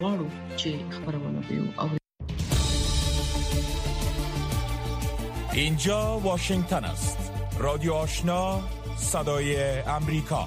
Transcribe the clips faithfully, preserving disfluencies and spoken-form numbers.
غواړو چې خبرونه به او اینجا واشنگتن است. رادیو آشنا، صدای امریکا.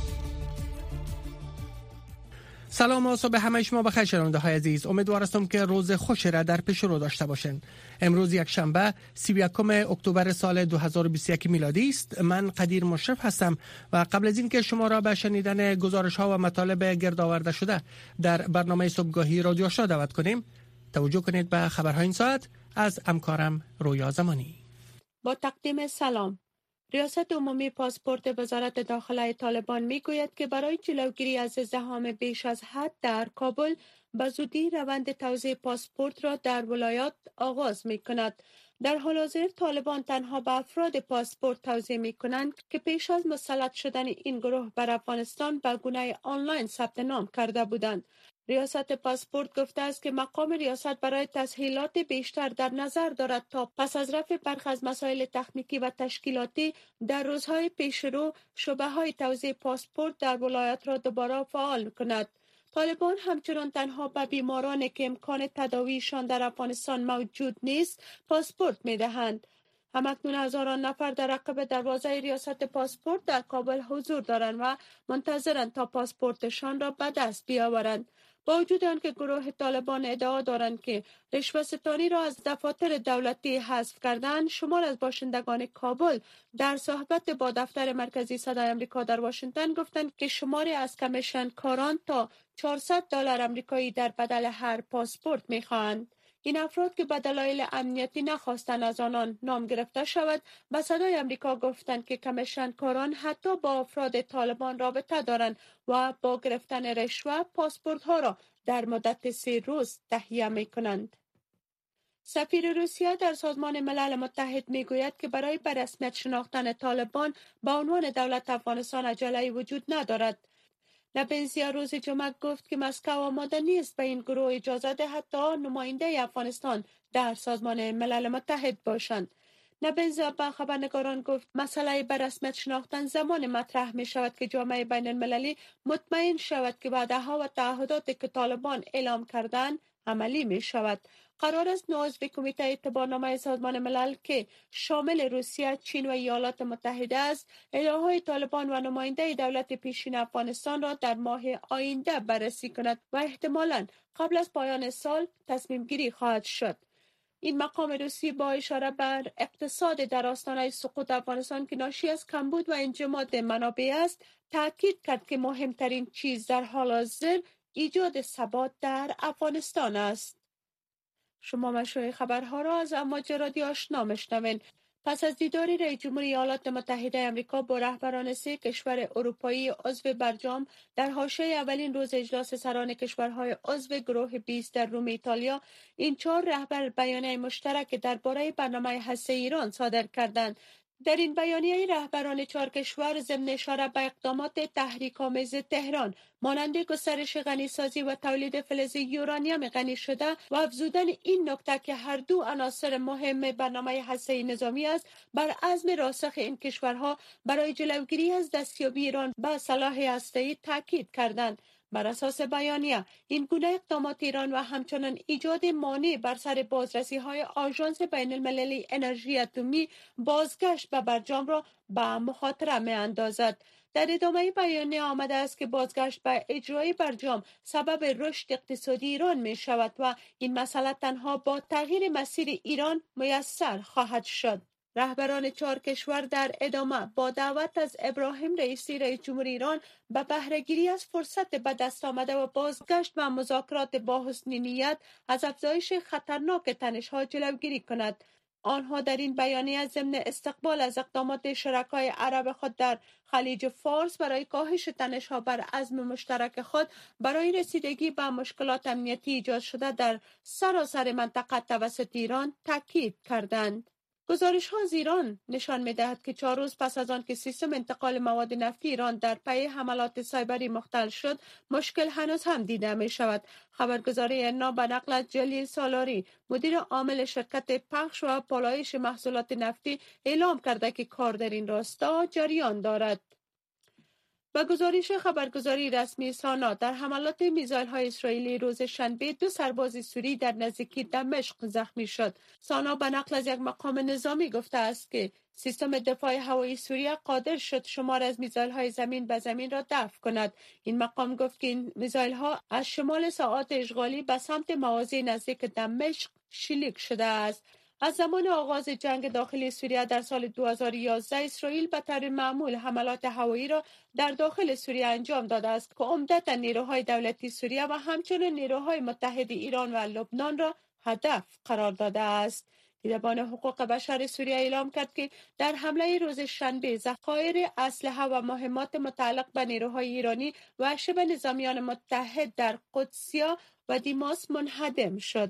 سلام و صبح همه شما بخیر شنونده های عزیز. امیدوار هستم که روز خوشی را در پیش رو داشته باشین. امروز یک شنبه سی و یکم اکتبر سال دو هزار و بیست و یک میلادی است. من قدیر مشرف هستم و قبل از اینکه شما را به شنیدن گزارش ها و مطالب گرد آورده شده در برنامه صبحگاهی رادیو آشنا دعوت کنیم، توجه کنید به خبرهای این ساعت از همکارم رویا زمانی. با تقدیم سلام. ریاست عمومی پاسپورت وزارت داخله طالبان میگوید که برای جلوگیری از ازدحام بیش از حد در کابل به زودی روند توزیع پاسپورت را در ولایات آغاز می کند. در حال حاضر طالبان تنها به افراد پاسپورت توزیع می کنند که پیش از مسلط شدن این گروه بر افغانستان به گونه آنلاین ثبت نام کرده بودند. ریاست پاسپورت گفته است که مقام ریاست برای تسهیلات بیشتر در نظر دارد تا پس از رفع برخی از مسائل تکنیکی و تشکیلاتی در روزهای پیشرو شبهه‌های توزیع پاسپورت در ولایت را دوباره فعال کند. طالبان همچنان تنها به بیمارانی که امکان تداویشان در افغانستان موجود نیست پاسپورت می‌دهند. همکنون هزاران نفر در عقب دروازه ریاست پاسپورت در کابل حضور دارند و منتظرند تا پاسپورتشان را به دست بیاورند. با وجود آنکه گروه طالبان ادعا دارند که رشوه‌ستانی را از دفاتر دولتی حذف کردند، شمار از باشندگان کابل در صحبت با دفتر مرکزی صدای آمریکا در واشنگتن گفتند که شماری از کمیشن کاران تا چهارصد دلار آمریکایی در بدل هر پاسپورت می‌خواهند. این افراد که به دلایل امنیتی نخواستند از آنان نام گرفته شود، به صدای آمریکا گفتند که کمیشن کاران حتی با افراد طالبان رابطه دارند و با گرفتن رشوه پاسپورت ها را در مدت سه روز تهیه می کنند. سفیر روسیه در سازمان ملل متحد می گوید که برای به رسمیت شناختن طالبان به عنوان دولت افغانستان عجله وجود ندارد. نبنزیا روز جمعه گفت که مسکو آماده نیست به این گروه اجازه دهد تا نماینده افغانستان در سازمان ملل متحد باشند. نبنزیا به خبرنگاران گفت مسئله به رسمیت شناختن زمان مطرح می شود که جامعه بین المللی مطمئن شود که وعده‌ها و تعهداتی که طالبان اعلام کردند عملی می شود. قرار است عضو کمیته اعتبارنامه سازمان ملل که شامل روسیه، چین و ایالات متحده است، ادعاهای طالبان و نماینده دولت پیشین افغانستان را در ماه آینده بررسی کند و احتمالاً قبل از پایان سال تصمیم گیری خواهد شد. این مقام روسی با اشاره بر اقتصاد در آستانه سقوط افغانستان که ناشی از کمبود و انجماد منابع است، تاکید کرد که مهمترین چیز در حال حاضر ایجاد ثبات در افغانستان است. شما مشروع خبرها را از امواج رادیو آشنا میشنوید. پس از دیداری رئیس جمهوری ایالات متحده آمریکا با رهبران سه کشور اروپایی عضو برجام در حاشیه اولین روز اجلاس سران کشورهای عضو گروه بیست در روم ایتالیا، این چهار رهبر بیانیه مشترک درباره برنامه هسته‌ای ایران صادر کردند. در این بیانیه رهبران چهار کشور ضمن اشاره به اقدامات تحریک‌آمیز تهران مانند گسترش غنیسازی و تولید فلز یورانیم غنی شده و افزودن این نکته که هر دو عناصر مهم برنامه هسته‌ای نظامی است، بر عزم راسخ این کشورها برای جلوگیری از دستیابی ایران به سلاح هسته‌ای تاکید کردند. بر اساس بیانیه این گونه اقدامات ایران و همچنان ایجاد مانع بر سر بازرسی های آژانس بین المللی انرژی اتمی بازگشت به برجام را به مخاطره می اندازد. در ادامه بیانیه آمده است که بازگشت به اجرای برجام سبب رشد اقتصادی ایران می شود و این مسئله تنها با تغییر مسیر ایران میسر خواهد شد. رهبران چهار کشور در ادامه با دعوت از ابراهیم رئیسی رئیس جمهوری ایران به بهره‌گیری از فرصت به دست آمده و بازگشت و مذاکرات با حسن نیت از افزایش خطرناک تنش‌ها جلوگیری کند. آنها در این بیانیه ضمن استقبال از اقدامات شرکای عرب خود در خلیج فارس برای کاهش تنش‌ها بر عزم مشترک خود برای رسیدگی به مشکلات امنیتی ایجاد شده در سراسر منطقه توسط ایران تاکید کردند. گزارش ها از ایران نشان می دهد که چهار روز پس از آن که سیستم انتقال مواد نفتی ایران در پی حملات سایبری مختل شد، مشکل هنوز هم دیده می شود. خبرگزاری ایرنا به نقل از جلیل سالاری، مدیر عامل شرکت پخش و پالایش محصولات نفتی، اعلام کرده که کار در این راستا جریان دارد. با گزارش خبرگزاری رسمی سانا، در حملات میزایل‌های اسرائیلی روز شنبه دو سرباز سوری در نزدیکی دمشق زخمی شد. سانا به نقل از یک مقام نظامی گفته است که سیستم دفاع هوایی سوریه قادر شد شمار از میزایل‌های زمین به زمین را دفع کند. این مقام گفت که این میزایل‌ها از شمال ساعات اشغالی به سمت مواضع نزدیک دمشق شلیک شده است. از زمان آغاز جنگ داخلی سوریه در سال دو هزار و یازده اسرائیل به طور معمول حملات هوایی را در داخل سوریه انجام داده است که عمدتاً نیروهای دولتی سوریه و همچنین نیروهای متحد ایران و لبنان را هدف قرار داده است. دیدبان حقوق بشر سوریه اعلام کرد که در حمله روز شنبه ذخایر اسلحه و مهمات متعلق به نیروهای ایرانی و شبه نظامیان متحد در قدسیه و دیماس منهدم شد.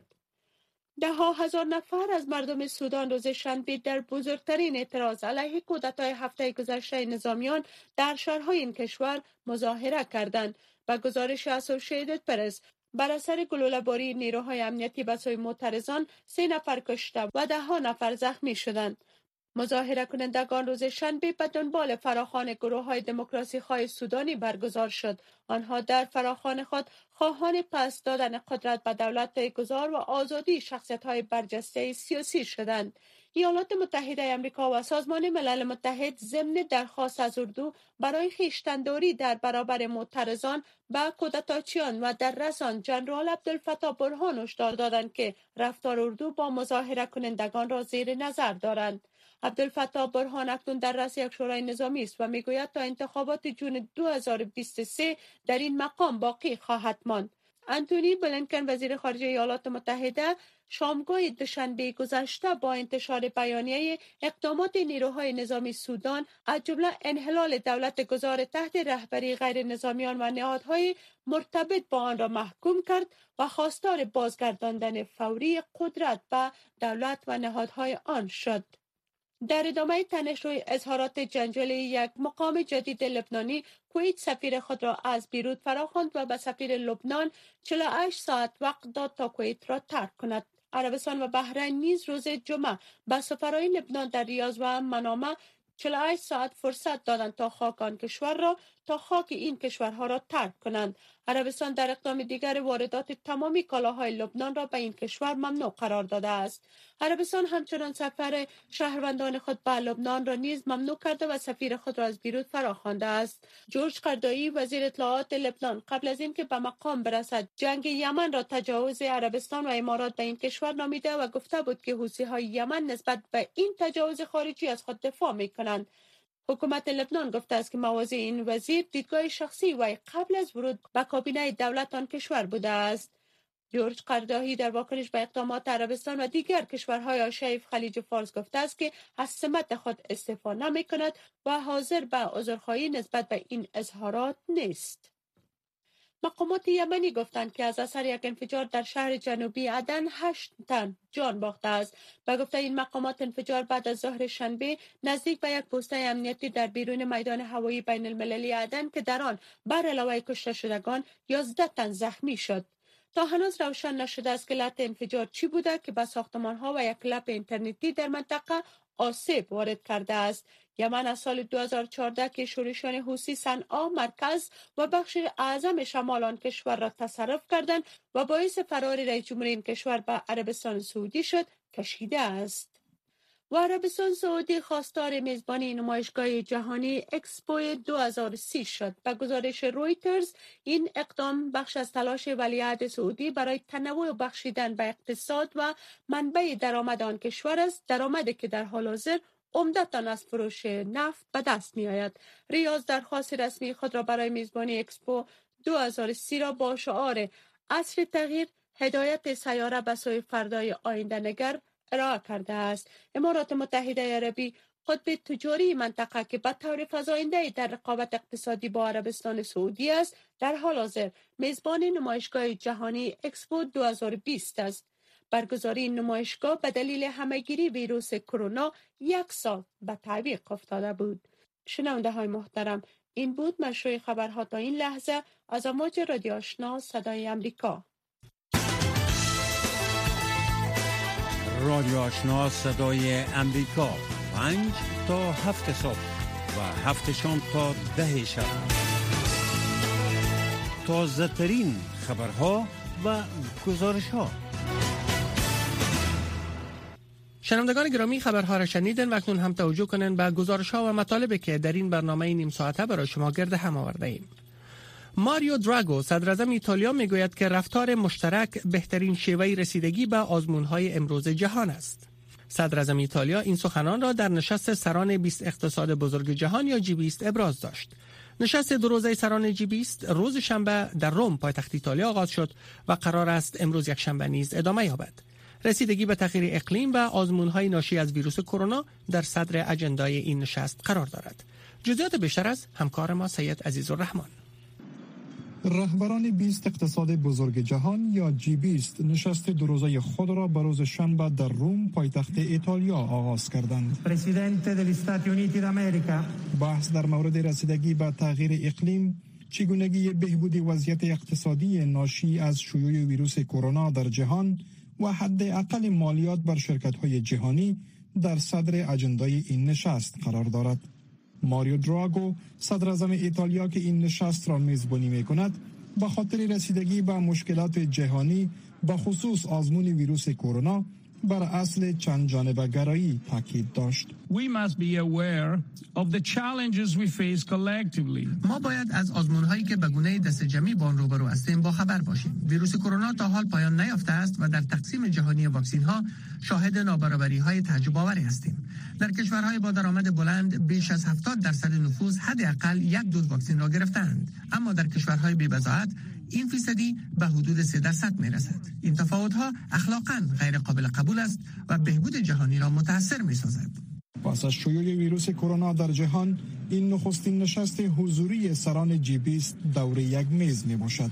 ده ها هزار نفر از مردم سودان روز شنبه در بزرگترین اعتراض علیه کودتای هفته گذشته نظامیان در شهرهای این کشور مظاهره کردند. با گزارش اسوسییتد پرس، بر اثر گلوله‌باری نیروهای امنیتی به سوی معترضان سه نفر کشته و ده ها نفر زخمی شدند. مظاهره کنندگان روز شنبه به دنبال فراخوان گروه‌های دموکراسی خواه سودانی برگزار شد. آنها در فراخوان خود خواهان پس دادن قدرت به دولت گذار و آزادی شخصیت‌های برجسته سیاسی شدند. ایالات متحده آمریکا و سازمان ملل متحد ضمن درخواست از اردو برای خویشتن‌داری در برابر معترضان به کودتاچیان و در رسان جنرال عبدالفتاح برهان هشدار دادند که رفتار اردو با مظاهره کنندگان را زیر نظر دارند. عبدالفتاح برهان اکنون در رأس یک شورای نظامی است و میگوید تا انتخابات جون دو هزار و بیست و سه در این مقام باقی خواهد ماند. انتونی بلینکن وزیر خارجه ایالات متحده شامگاه دوشنبه گذشته با انتشار بیانیه اقدامات نیروهای نظامی سودان از جمله انحلال دولت گذار تحت رهبری غیر نظامیان و نهادهای مرتبط با آن را محکوم کرد و خواستار بازگرداندن فوری قدرت به دولت و نهادهای آن شد. در ادامه تنش روی اظهارات جنجالی یک مقام جدید لبنانی، کویت سفیر خود را از بیروت فراخواند و به سفیر لبنان چهل و هشت ساعت وقت داد تا کویت را ترک کند. عربستان و بحرین نیز روز جمعه به سفرای لبنان در ریاض و منامه چهل و هشت ساعت فرصت دادند تا خاک آن کشور را تا خاک این کشورها را ترک کنند. عربستان در اقدام دیگر واردات تمامی کالاهای لبنان را به این کشور ممنوع قرار داده است. عربستان همچنان سفر شهروندان خود به لبنان را نیز ممنوع کرده و سفیر خود را از بیروت فراخوانده است. جورج قردایی وزیر اطلاعات لبنان قبل از اینکه به مقام برسد جنگ یمن را تجاوز عربستان و امارات به این کشور نامیده و گفته بود که حوثی‌های یمن نسبت به این تجاوز خارجی از خود دفاع می‌کنند. حکومت لبنان گفته است که مواضع این وزیر دیدگاه شخصی و قبل از ورود به کابینه دولت آن کشور بوده است. جورج قرداهی در واکنش به اقدامات عربستان و دیگر کشورهای حاشیه خلیج فارس گفته است که از سمت خود استعفا نمی‌کند و حاضر به عذرخواهی نسبت به این اظهارات نیست. مقامات یمنی گفتند که از اثر یک انفجار در شهر جنوبی عدن هشت تن جان باخته است. به گفته این مقامات انفجار بعد از ظهر شنبه نزدیک به یک پست امنیتی در بیرون میدان هوایی بین المللی عدن که در آن بر علاوه کشته شدگان یازده تن زخمی شد. تا هنوز روشن نشده است که علت انفجار چی بوده که به ساختمان‌ها و یک لپ اینترنتی در منطقه آسیب وارد کرده است. یمن از سال دو هزار و چهارده که شورشیان حوثی صنعا مرکز و بخش اعظم شمال آن کشور را تصرف کردند و باعث فرار رئیس جمهور این کشور به عربستان سعودی شد کشیده است. و عربستان سعودی خواستار میزبانی نمایشگاه جهانی اکسپو دو هزار و سی شد. به گزارش رویترز این اقدام بخش از تلاش ولیعهد سعودی برای تنوع و بخشیدن به اقتصاد و منبع درآمد آن کشور است، درآمدی که در حال حاضر عمدتاً از فروش نفت به دست می آید. ریاض درخواست رسمی خود را برای میزبانی اکسپو دو هزار و سی را با شعار عصر تغییر، هدایت سیاره به سوی فردای آینده نگر ارائه کرده است. امارات متحده عربی قطب تجاری منطقه که به طور فزاینده در رقابت اقتصادی با عربستان سعودی است، در حال حاضر میزبان نمایشگاه جهانی اکسپو دو هزار و بیست است. برگزاری این نمایشگاه به دلیل همهگیری ویروس کرونا یک سال به تعویق افتاده بود. شنونده های محترم، این بود مشروع خبرها تا این لحظه از امواج رادیو آشنا صدای امریکا. رادیو آشنا صدای امریکا، پنج تا هفت صبح و هفت شام تا ده شب. تازه ترین خبرها و گزارش ها. شنوندگان گرامی، خبرها را شنیدن و اکنون هم توجه کنن به گزارش ها و مطالبی که در این برنامه نیم ساعته برای شما گرد هم آورده ایم. ماریو دراگو صدراعظم ایتالیا میگوید که رفتار مشترک بهترین شیوه رسیدگی به آزمون‌های امروز جهان است. صدراعظم ایتالیا این سخنان را در نشست سران بیست اقتصاد بزرگ جهان یا جی بیست ابراز داشت. نشست دو روزه سران جی بیست روز شنبه در روم پایتخت ایتالیا آغاز شد و قرار است امروز یک شنبه نیز ادامه یابد. رسیدگی به تغییر اقلیم و آزمون‌های ناشی از ویروس کرونا در صدر اجندای این نشست قرار دارد. جزئیات بیشتر از همکار ما سید عزیزالرحمن. رهبران بیست اقتصاد بزرگ جهان یا جی بیست نشست دو روزه خود را به روز شنبه در روم پایتخت ایتالیا آغاز کردند. پرزیدنت دل استاتی اونیتی آمریکا بحث در مورد رسیدگی به تغییر اقلیم، چگونگی بهبود وضعیت اقتصادی ناشی از شیوع ویروس کرونا در جهان و حداقل مالیات بر شرکت‌های جهانی در صدر اجندای این نشست قرار دارد. ماریو دراگو صدراعظم ایتالیا که این نشست را میزبانی می‌کند، به خاطر رسیدگی به مشکلات جهانی به خصوص آزمون ویروس کرونا بر اصل چند جانبه گرایی تاکید داشت. ما باید از آزمون‌هایی که به گونه دست جمعی با آن روبرو هستیم با خبر باشیم. ویروس کرونا تا حال پایان نیافته است و در تقسیم جهانی واکسن‌ها شاهد نابرابری‌های تعجب‌آوری هستیم. در کشورهای با درآمد بلند بیش از هفتاد درصد نفوس حداقل یک دوز واکسن را گرفتند، اما در کشورهای بی‌بضاعت این فیصدی به حدود سه درصد میرسد. این تفاوت‌ها اخلاقاً غیر قابل قبول است و بهبود جهانی را متاثر می‌سازد. پس از شیوع ویروس کرونا در جهان، این نخستین نشست حضوری سران جی بیست دور یک میز میباشد.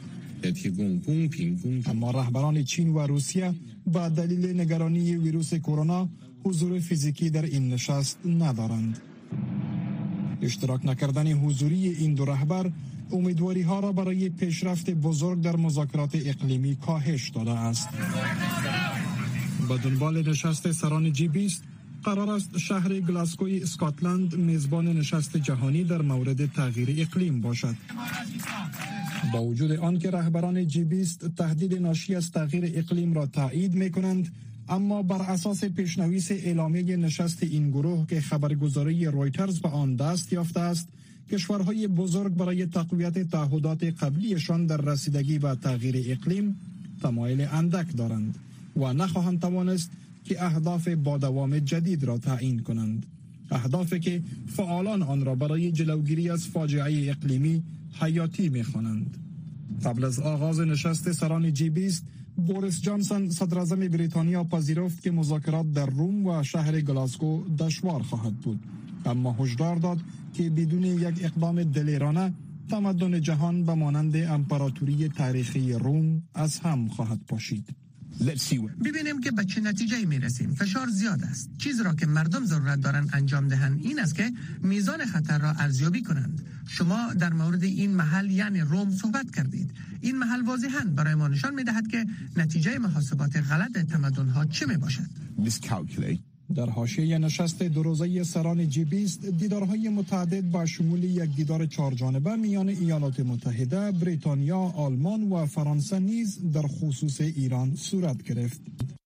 اما رهبران چین و روسیه با دلیل نگرانی ویروس کرونا حضور فیزیکی در این نشست ندارند. اشتراک نکردن حضوری این دو رهبر امیدواری ها را برای پیشرفت بزرگ در مذاکرات اقلیمی کاهش داده است. به دنبال نشست سران جی بیست قرار است شهر گلاسگوی اسکاتلند میزبان نشست جهانی در مورد تغییر اقلیم باشد. با وجود آن که رهبران جی بیست تهدید ناشی از تغییر اقلیم را تایید می کنند، اما بر اساس پیشنویس اعلامیه نشست این گروه که خبرگزاری رویترز به آن دست یافته است، کشورهای بزرگ برای تقویت تعهدات قبلیشان در رسیدگی به تغییر اقلیم تمایل اندک دارند و نخواهند توانست که اهداف با دوام جدید را تعیین کنند. اهدافی که فعالان آن را برای جلوگیری از فاجعه اقلیمی حیاتی می‌خوانند. قبل از آغاز نشست سران جی بیست، بوریس جانسون صدراعظم بریتانیا پذیرفت که مذاکرات در روم و شهر گلاسگو دشوار خواهد بود، اما هشدار داد که بدون یک اقدام دلیرانه تمدن جهان به مانند امپراتوری تاریخی روم از هم خواهد پاشید. ببینیم که به چه نتیجه‌ای میرسیم. فشار زیاد است. چیزی را که مردم ضرورت دارند انجام دهند این است که میزان خطر را ارزیابی کنند. شما در مورد این محل یعنی روم صحبت کردید. این محل واضحاً برای ما نشان می‌دهد که نتیجه محاسبات غلط تمدن‌ها چه میباشد. در حاشیه نشست دو روزه سران جی بیست، دیدارهای متعدد با شمول یک دیدار چهارجانبه میان ایالات متحده، بریتانیا، آلمان و فرانسه نیز در خصوص ایران صورت گرفت.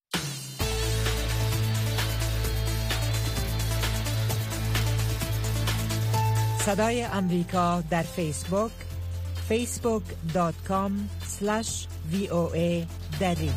صدای امریکا در فیسبوک فیسبوک دات کام اسلش وی او ای دری.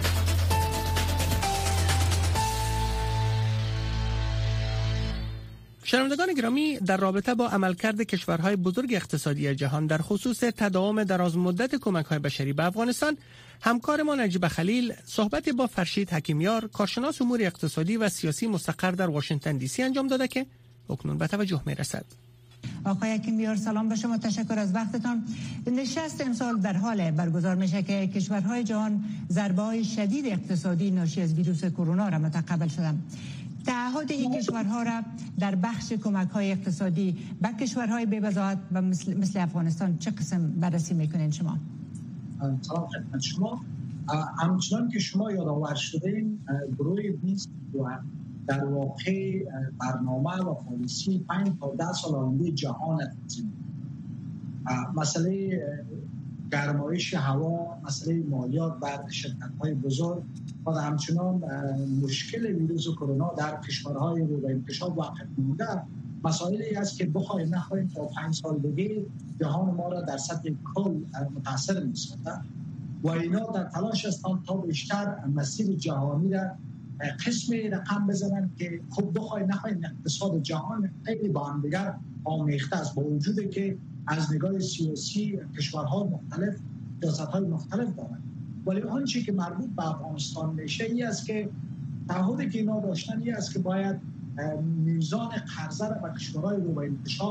شنوندگان گرامی، در رابطه با عملکرد کشورهای بزرگ اقتصادی جهان در خصوص تداوم درازمدت کمک‌های بشری به افغانستان، همکار ما نجیب خلیل صحبت با فرشید حکیمیار، کارشناس امور اقتصادی و سیاسی مستقر در واشنگتن دی سی انجام داده که اکنون به توجه می‌رسد. آقای حکیمیار سلام به شما، تشکر از وقتتان. نشست امسال در حال برگزار میشه که کشورهای جهان ضربه‌های شدید اقتصادی ناشی از ویروس کرونا را متقبل شدند. تعهد این کشورها را در بخش کمک‌های اقتصادی به کشورهای بی‌بضاعت و مثل, مثل افغانستان چه قسم بررسی میکنین شما؟ سلام خدمت شما. همچنان که شما یادآور شدین، گروه بیست و در واقع برنامه و پالیسی پنج تا ده سال آینده جهان تنظیم. مسئله گرمایش هوا، مسئله مالیات بر شرکت‌های بزرگ و همچنان مشکل ویروس کرونا در کشورهای رو به انتشار واقع بوده، مسائلی است که بخواهیم نخواهیم تا پنج سال دیگه جهان ما را در سطح کل متاثر می‌سازد و اینا در تلاش هستند تا بیشتر مسیر جهانی را قسم رقم بزنن که خب بخواهیم نخواهیم اقتصاد جهان خیلی با هم دیگر آمیخته است، با وجودی که از نگاه سیاسی کشورها مختلف سیاست‌های مختلف دارند، ولی آنچه که مربوط به افغانستان میشه این است که تعهدی که اینا داشتن این است که باید میزان قرضه را به کشورهای رو به انکشاف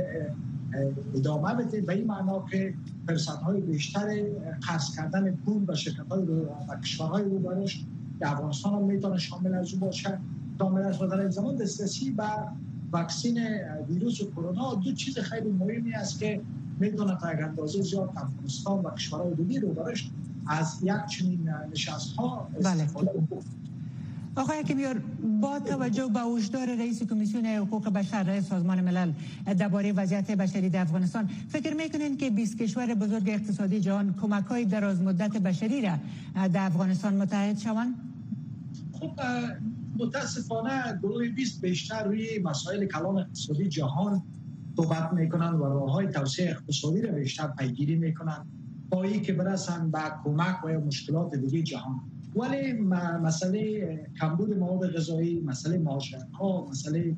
ادامه بده، به این معنا که فرصت‌های بیشتر قرض کردن پول به شرکت‌های رو و کشورهای رو برش که افغانستان هم میتونه شامل از او باشه. شامل از در این زمان دسترسی به واکسین ویروس کرونا دو چیز خیلی مهمی است که میتونه تا یک اندازه زیاد افغانستان و کشورهای دیگه رو برش از یک چنین نشست‌ها استفاده کنه. آقای حکیمیار، با توجه به هشدار رئیس کمیسیون حقوق بشر سازمان ملل درباره وضعیت بشری در افغانستان، فکر میکنین که بیست کشور بزرگ اقتصادی جهان کمک‌های دراز مدت بشری را در افغانستان متحد شوند؟ خب متاسفانه گروه بیست بیشتر روی مسائل کلان اقتصادی جهان صحبت میکنن و راه‌های توسعه اقتصادی را بیشتر پیگیری میکنن با اینکه برسن به کمک و مشکلات دیگه جهان. ولی مسئله کمبود مواد غذایی، مسئله مهاجرت‌ها، مسئله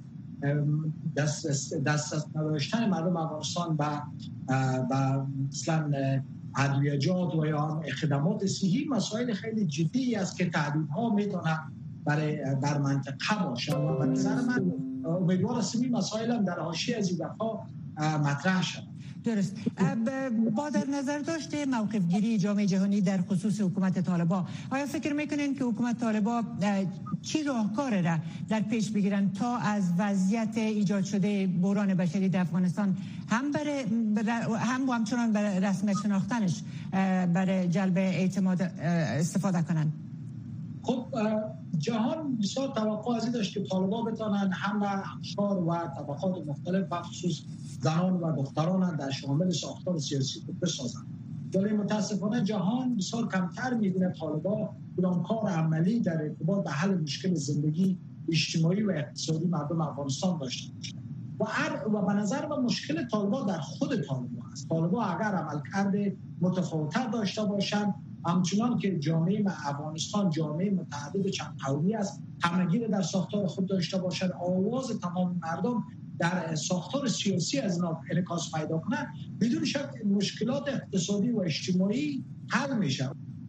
دست دست نداشتن مردم افغانستان به به مثلا ادویه‌جات و یا خدمات صحی مسائل خیلی جدی است که تهدیدها میتونه برای بر منطقه باشه و به نظر من امیدوار هستم این مسائل هم در حاشیه از این دفعه مطرح شود. درست. با در نظر داشته موقف گیری جامعه جهانی در خصوص حکومت طالبان، آیا فکر میکنین که حکومت طالبان چی راهکار را در پیش بگیرن تا از وضعیت ایجاد شده بحران بشری در افغانستان هم برای هم و همچنان برای رسمیت شناختنش برای جلب اعتماد استفاده کنن؟ خب جهان بسیار توقع از این داشت که طالبان بتانن هم اقشار و طبقات مختلف بخصوص زنان و دختران در شامل ساختار سیاسی خود بسازند، ولی متاسفانه جهان بسیار کمتر می‌بینه طالبان کار عملی در ارتباط به حل مشکل زندگی اجتماعی و اقتصادی مردم افغانستان داشته باشند و هر و به نظر من مشکل طالبان در خود طالبان است. طالبان اگر عملکرد متفاوت‌تر داشته باشند، همچنان که جامعه افغانستان جامعه متعدد چند قومی است، همگی در ساختار خود داشته باشند، آواز تمام مردم در ساختار سیاسی از اینا انعکاس پیدا کنه، بدون شک مشکلات اقتصادی و اجتماعی حل میشه.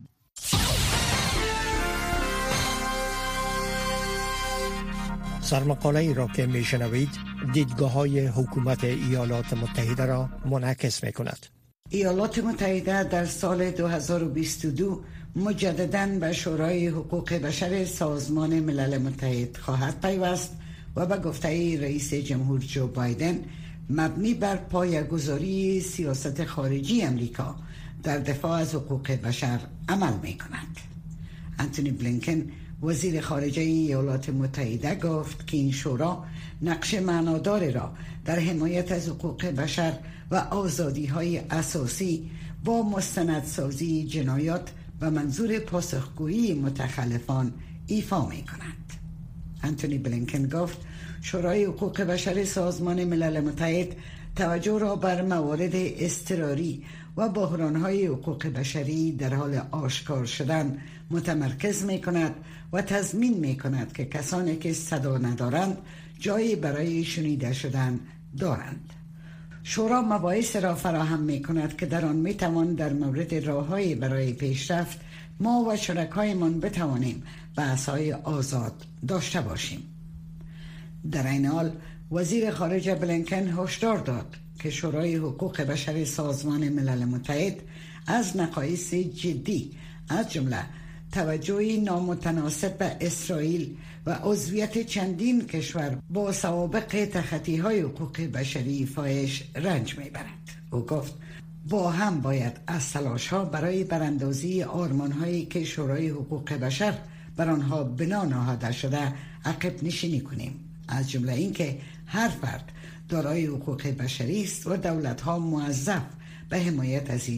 سرمقاله ای را که میشنوید دیدگاه های حکومت ایالات متحده را منعکس می کند. ایالات متحده در سال دو هزار و بیست و دو مجدداً به شورای حقوق بشر سازمان ملل متحد خواهد پیوست و به گفته رئیس جمهور جو بایدن مبنی بر پایه‌گذاری سیاست خارجی امریکا در دفاع از حقوق بشر عمل می کند. انتونی بلینکن وزیر خارجه ایالات متحده گفت که این شورا نقش معنادار را در حمایت از حقوق بشر و آزادی‌های اساسی با مستندسازی جنایات و منظور پاسخگویی متخلفان ایفا می کند. انتونی بلینکن گفت شورای حقوق بشر سازمان ملل متحد توجه را بر موارد اضطراری و بحران‌های حقوق بشری در حال آشکار شدن متمرکز می کند و تضمین می کند که کسانی که صدا ندارند جایی برای شنیده شدن دارند. شورا مباحث را فراهم می کند که در آن می توان در مورد راه‌های برای پیشرفت ما و شرکایمان بتوانیم بحث‌های آزاد داشته باشیم. در این حال وزیر خارجه بلینکن هشدار داد که شورای حقوق بشر سازمان ملل متحد از نقایص جدی از جمله توجه نامتناسب به اسرائیل و عضویت چندین کشور با سوابق تخطی‌های حقوق بشری فاحش رنج می‌برد. او گفت با هم باید از تلاش‌ها برای براندازی آرمان‌هایی که شورای حقوق بشر بر آنها بنا نهاده شده عقب نشینی کنیم، از جمله اینکه هر فرد دارای حقوق بشری است و دولت‌ها موظف به حمایت از این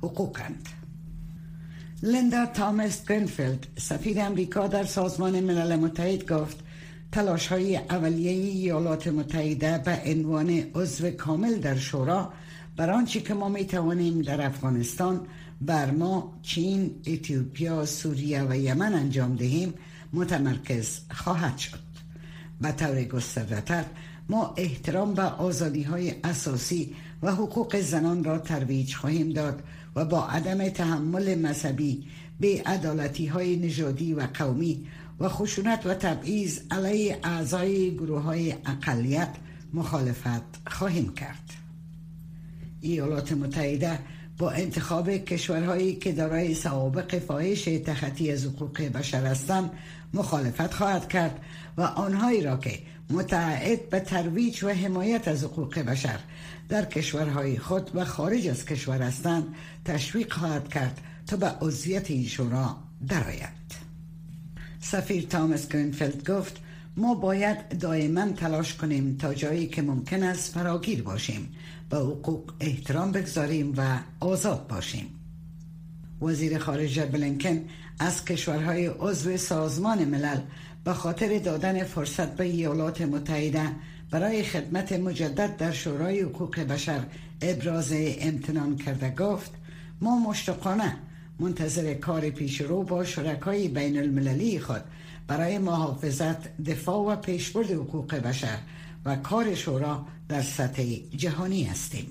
حقوقند. لیندا تامس گرینفیلد سفیر امریکا در سازمان ملل متحد گفت تلاش های اولیه ایالات متحده به عنوان عضو کامل در شورا بر آنچه که ما می توانیم در افغانستان، برما، چین، اتیوپیا، سوریه و یمن انجام دهیم متمرکز خواهد شد. به طور گسترده‌تر ما احترام به آزادی های اساسی و حقوق زنان را ترویج خواهیم داد و با عدم تحمل مذهبی، بی‌عدالتی های نژادی و قومی و خشونت و تبعیض علیه اعضای گروه های اقلیت مخالفت خواهیم کرد. ایالات متحده با انتخاب کشورهایی که دارای سوابق فاحش تخطی از حقوق بشر هستند مخالفت خواهد کرد و آنهایی را که متعهد به ترویج و حمایت از حقوق بشر در کشورهای خود و خارج از کشور هستند تشویق خواهد کرد تا به عضویت این شورا درآید. سفیر تامس گرینفیلد گفت ما باید دائما تلاش کنیم تا جایی که ممکن است فراگیر باشیم، به حقوق احترام بگذاریم و آزاد باشیم. وزیر خارجه بلینکن از کشورهای عضو سازمان ملل به خاطر دادن فرصت به ایالات متحده برای خدمت مجدد در شورای حقوق بشر ابراز امتنان کرده گفت ما مشتاقانه منتظر کار پیشرو با شرکای بین المللی خود برای محافظت، دفاع و پیشبرد حقوق بشر و کار شورا در سطح جهانی هستیم.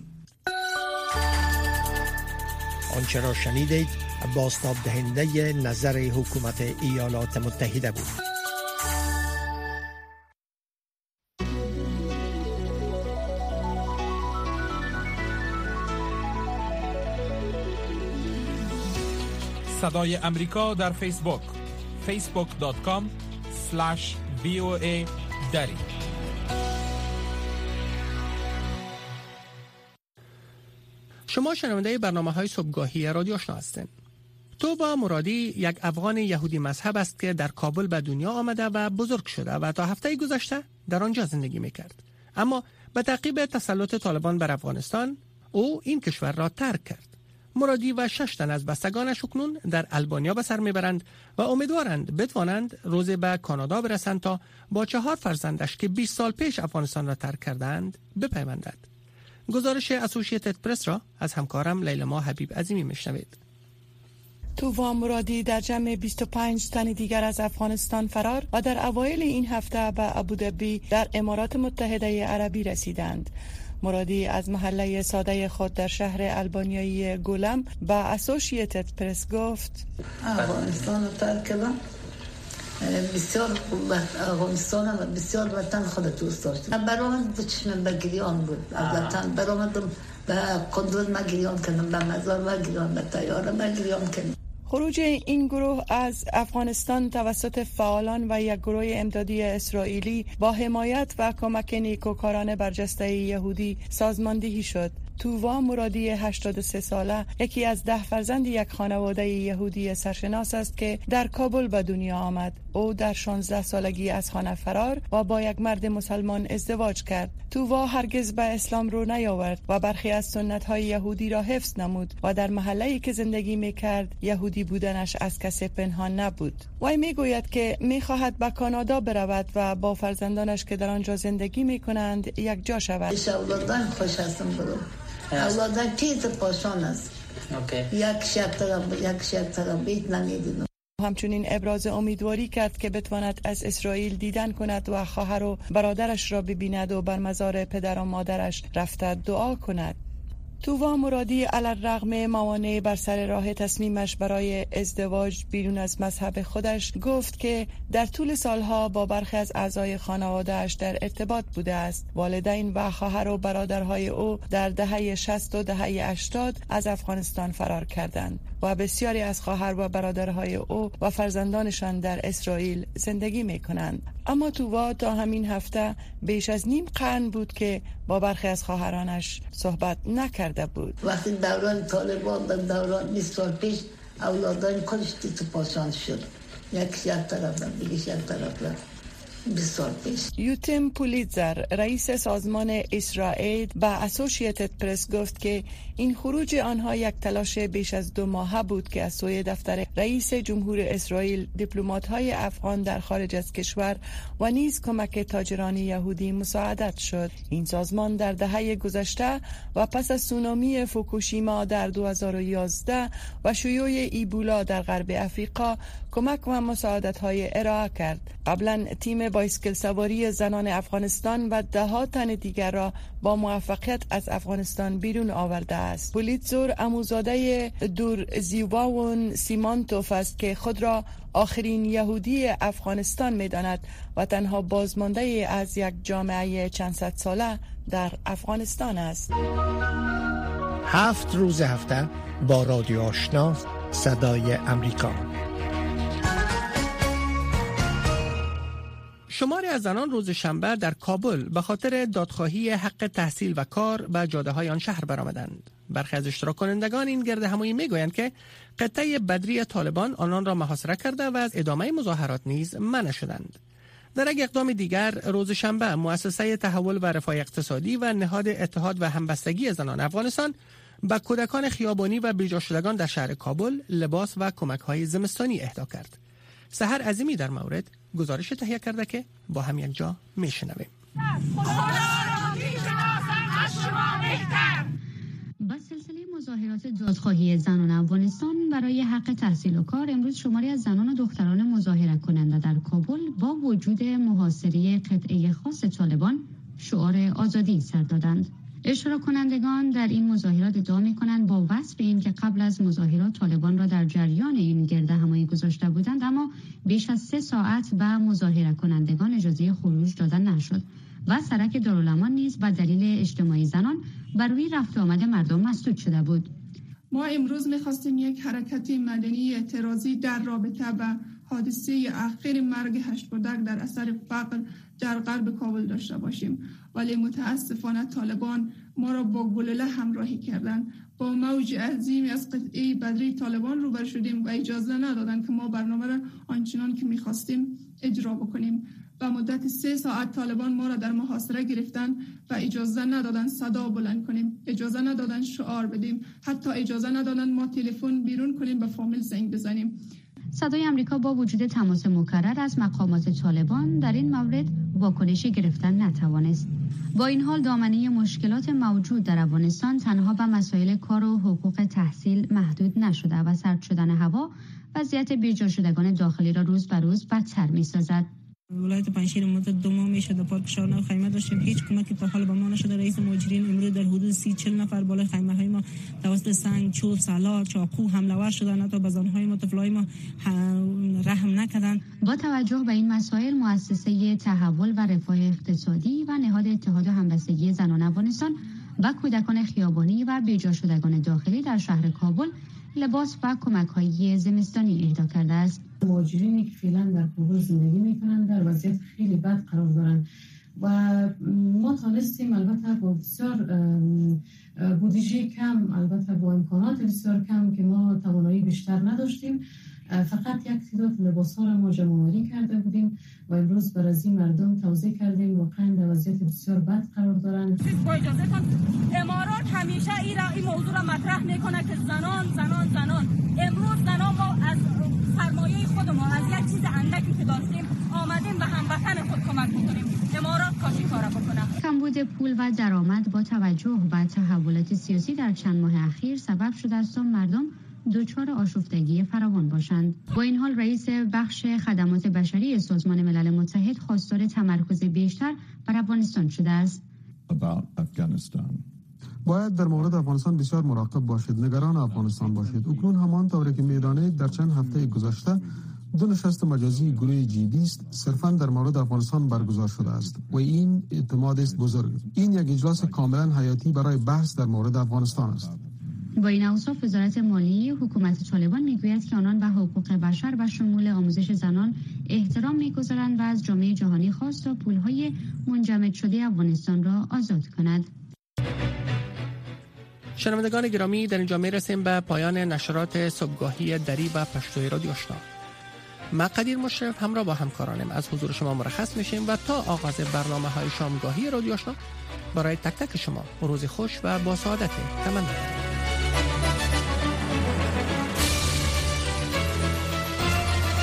آنچه را شنیدید بازتاب دهنده نظر حکومت ایالات متحده بود. صدای امریکا در فیسبوک فیسبوک دات کام اسلش وی او ای دری. شما شنونده برنامه‌های صبحگاهی رادیو آشنا هستید. تووا مرادی یک افغان یهودی مذهب است که در کابل به دنیا آمده و بزرگ شده و تا هفته گذشته در آنجا زندگی می‌کرد. اما به تعقیب تسلط طالبان بر افغانستان او این کشور را ترک کرد. مرادی و شش تن از بستگانش اکنون در البانیا به سر میبرند و امیدوارند بتوانند روزی به کانادا برسند تا با چهار فرزندش که بیست سال پیش افغانستان را ترک کردند بپیوندند. گزارش اسوسییتد پرس را از همکارم لیلما حبیب عظیمی میشنوید. تووا مرادی در جمع بیست و پنج تن دیگر از افغانستان فرار و در اوایل این هفته به ابوظبی در امارات متحده عربی رسیدند. مرادی از محله ساده خود در شهر البانیایی گولم با اسوسییتد پرس گفت افغانستان رو ترک کردم، بسیار افغانستان و بسیار وطن خود دوست داشتم. برام به چشم بگریان بود، وطن برام به قدرت مگریان کردم، به مزار مگریان، به تیاره مگریان کردم. خروج این گروه از افغانستان توسط فعالان و یک گروه امدادی اسرائیلی با حمایت و کمک نیکوکاران برجسته یهودی سازماندهی شد. تووا مرادی هشتاد و سه ساله یکی از ده فرزند یک خانواده یهودی سرشناس است که در کابل به دنیا آمد. او در شانزده سالگی از خانه فرار و با یک مرد مسلمان ازدواج کرد. تووا هرگز به اسلام رو نیاورد و برخی از سنت‌های یهودی را حفظ نمود و در محله‌ای که زندگی می‌کرد یهودی بودنش از کسی پنهان نبود. وی می‌گوید که می‌خواهد به کانادا برود و با فرزندانش که در آنجا زندگی می‌کنند یک جا شود. ایشالله خوش هستم برو. اولادن تیز پاشان است. یک شب ترم یک شب ترم بیت نمیدونم. همچنین ابراز امیدواری کرد که بتواند از اسرائیل دیدن کند و خواهر و برادرش را ببیند و بر مزار پدر و مادرش رفته دعا کند. تووا مرادی علی‌الرغم موانع بر سر راه تصمیمش برای ازدواج بیرون از مذهب خودش گفت که در طول سالها با برخی از اعضای خانواده‌اش در ارتباط بوده است. والدین و خواهر و برادرهای او در دهه شصت و دهه هشتاد از افغانستان فرار کردند و بسیاری از خواهر و برادرهای او و فرزندانشان در اسرائیل زندگی می‌کنند. اما تووا تا همین هفته بیش از نیم قرن بود که با برخی از خواهرانش صحبت نکرده بود. وقتی دوران طالبان در دوران بیست سال پیش اولادان کلش تو پاسان شد، یک یک طرف رفت، دیگه یک طرف رفت. بیست سال پیش. یوتیم پولیتزر رئیس سازمان اسرائیل به اسوسییتد پرس گفت که این خروج آنها یک تلاش بیش از دو ماهه بود که از سوی دفتر رئیس جمهور اسرائیل دیپلمات‌های افغان در خارج از کشور و نیز کمک تاجران یهودی مساعدت شد. این سازمان در دهه گذشته و پس از سونامی فوکوشیما در دو هزار و یازده و شیوع ایبولا در غرب افریقا کمک و مساعدت‌های ارائه کرد. قبلا تیم بایسکل سواری زنان افغانستان و ده ها تن دیگر را با موفقیت از افغانستان بیرون آورده است. پولیتزر عموزاده دور زیواون سیمانتوف است که خود را آخرین یهودی افغانستان می‌داند و تنها بازمانده از یک جامعه چند صد ساله در افغانستان است. هفت روز هفته با رادیو آشنا صدای امریکا. شماری از زنان روز شنبه در کابل به خاطر دادخواهی حق تحصیل و کار به جاده‌های آن شهر برآمدند. برخی از اشتراک کنندگان این گرد همایی میگویند که قطعه بدری طالبان آنان را محاصره کرده و از ادامه مظاهرات نیز منع شدند. در یک اقدام دیگر روز شنبه مؤسسه تحول و رفاه اقتصادی و نهاد اتحاد و همبستگی زنان افغانستان به کودکان خیابانی و بیجا شدگان در شهر کابل لباس و کمک‌های زمستانی اهدا کرد. سحر عظیمی در مورد گزارش تهیه کرده که با هم یک جا میشنویم. با سلسله مظاهرات دادخواهی زنان افغانستان برای حق تحصیل و کار، امروز شماری از زنان و دختران مظاهره کننده در کابل با وجود محاصره قطعه خاص طالبان شعار آزادی سر دادند. اشتراک کنندگان در این مظاهرات ادعا می‌کنند با وصف این که قبل از مظاهرات طالبان را در جریان این گرد همایی گذاشته بودند، اما بیش از سه ساعت به مظاهره کنندگان اجازه خروج داده نشد و سرک دارالامان نیز به دلیل اجتماع زنان بر روی رفت آمد مردم مسدود شده بود. ما امروز می‌خواستیم یک حرکت مدنی اعتراضی در رابطه با حادثه اخیر مرگ هشت کودک در اثر فقر در غرب کابل داشته باشیم، ولی متاسفانه طالبان ما را با گلوله همراهی کردند. با موج عظیمی از قطعه بدری طالبان روبرو شدیم و اجازه ندادند که ما برنامه را آنچنان که می‌خواستیم اجرا بکنیم. و مدت سه ساعت طالبان ما را در محاصره گرفتن و اجازه ندادن صدا بلند کنیم، اجازه ندادن شعار بدیم، حتی اجازه ندادن ما تلفن بیرون کنیم به فامیل زنگ بزنیم. صدای آمریکا با وجود تماس مکرر از مقامات طالبان در این مورد واکنشی گرفتن نتوانست. با این حال دامنه مشکلات موجود در افغانستان تنها به مسائل کار و حقوق تحصیل محدود نشده و سرد شدن هوا وضعیت بیجا شدگان داخلی را روز به روز بدتر می‌سازد. ولایت پنجشیر مدت دو ماه میشه در پارک شارنا خیمه داشتیم، هیچ کمکی تا حال به ما نشده. رئیس مهاجرین امروز در حدود سی چهل نفر بالای خیمه های ما توسط سنگ، چوب، سلاح، چاقو حمله ور شدن، حتی به زنهای ما، طفلای ما رحم نکردند. با توجه به این مسائل، مؤسسه تحول و رفاه اقتصادی و نهاد اتحاد و همبستگی زنان افغانستان و کودکان خیابانی و بیجا شدگان داخلی در شهر کابل لباس و کمک‌های زمستانی اهدا کرده است. مهاجرینی که فعلا در کابل زندگی می‌کنند در وضعیت خیلی بد قرار دارند و ما تانستیم البته با بسیار بودجه کم، البته با امکانات بسیار کم که ما توانایی بیشتر نداشتیم، فقط یک تعداد لباس‌ها را ما جمع‌آوری کرده بودیم و امروز بر از این مردم توضیح کردیم واقعا در وضعیت بسیار بد قرار دارند. با اجازهتان، امارات همیشه این, را این موضوع را مطرح میکنه که زنان زنان زنان امروز زنان ما از سرمایه خود ما از یک چیز اندکی که داشتیم آمدیم به هموطن خود کمک میکنیم. امارات کاشی کارا بکنه. کمبود پول و درآمد با توجه به تحولات سیاسی در چند ماه اخیر سبب شده است مردم دچار آشفتگی فراوان باشند. با این حال رئیس بخش خدمات بشری سازمان ملل متحد خواستار تمرکز بیشتر بر افغانستان شده است. باید در مورد افغانستان بسیار مراقب باشید، نگران افغانستان باشید. اکنون همان طوری که می‌دانید در چند هفته گذشته دو نشست مجازی گروه جی بیست صرفاً در مورد افغانستان برگزار شده است و این اعتماد است بزرگ. این یک اجلاس کاملا حیاتی برای بحث در مورد افغانستان است. با این اوصاف وزارت مالی حکومت طالبان میگوید که آنان به حقوق بشر و شمول آموزش زنان احترام میگذارند و از جامعه جهانی خواست تا پولهای منجمد شده افغانستان را آزاد کند. شنوندگان گرامی، در اینجا میرسیم به پایان نشرات صبحگاهی دری و پشتوی رادیو آشنا. ما قدیر مشرف همراه با همکارانم از حضور شما مرخص میشیم و تا آغاز برنامه های شامگاهی رادیو آشنا برای تک تک شما روز خوش و با سعادت تمنا.